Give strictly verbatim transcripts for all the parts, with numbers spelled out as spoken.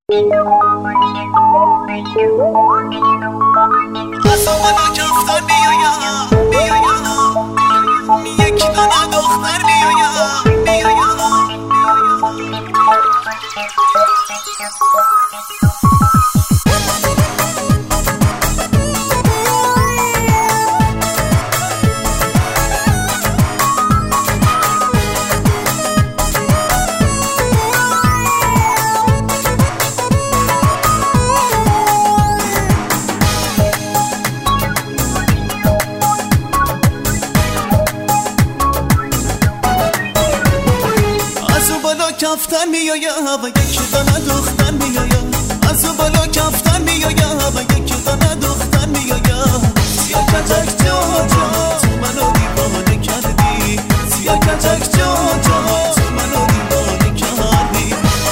از آمالا کفتر بیایم بیایم یک دانه دختر بیایم بیایم کفتر میایم و یک دانه دختر میایم از او بالا کفتر میایم و یک دانه دختر میایم سیاه کتک جا جا تو منو دیوانه کردی سیاه کتک جا جا تو منو دیوانه کردی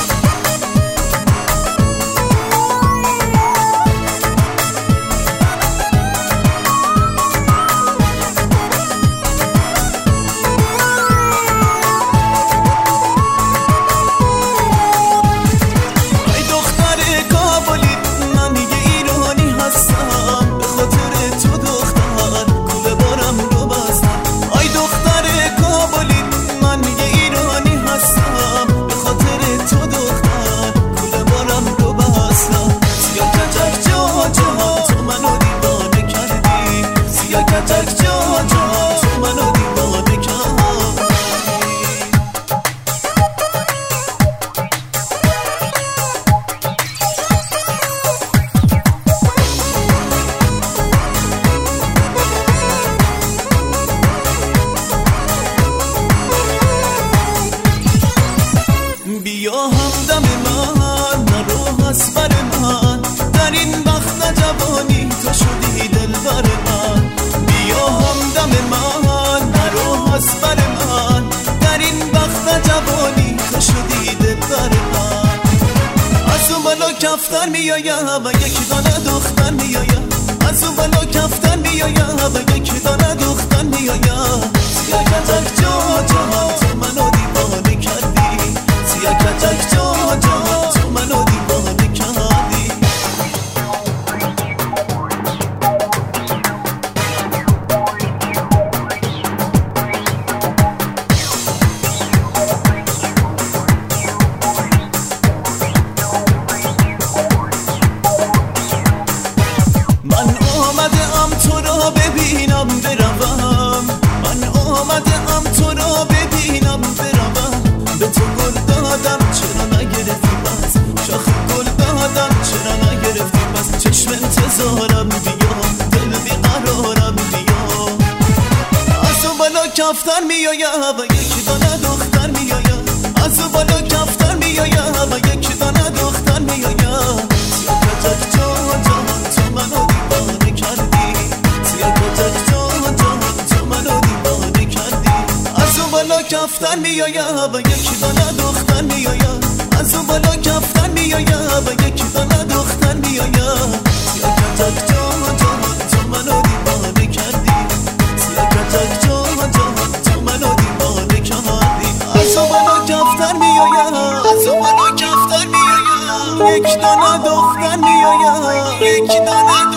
بیا همدم من نرو از بر من در این وقت جوانی تو شدی دلبر من بیا همدم من نرو از بر من در این وقت جوانی تو شدی دلبر من از اون بالا کفتر میایم و یک دانه دختر میایم از اون بالا کفتر میایم و یک دانه دختر میایم سیاه کتک جا جا تو منو دیوانه کردی سیاه کتک جا جا تو منو دیوانه کردی من آمده ام تو را ببینم بروم من آمده ام تو را ببینم بروم به تو گل دادم چرا نگرفتی بس شاخ گل دادم چرا نگرفتی بس چشم انتظارم بیا دل بیقرارم بیا از اون بالا کفتر میایم و یک دانه دختر میایم از اون بالا کفتر میایم و یک دانه دختر میایم سیاه کتک جا جا تو منو دیوانه کردی سیاه کتک جا جا تو منو دیوانه کردی از اون بالا کفتر میایم و یک دانه دختر میایم از اون بالا کفتر میایم و یک دانه دختر میایم سیاه کتک جا جا تو منو دیوانه کردی سیاه کتک جا جا تو منو دیوانه کردی از اون بالا کفتر میایم از اون بالا کفتر میایم یک دانه دختر میایم یک دانه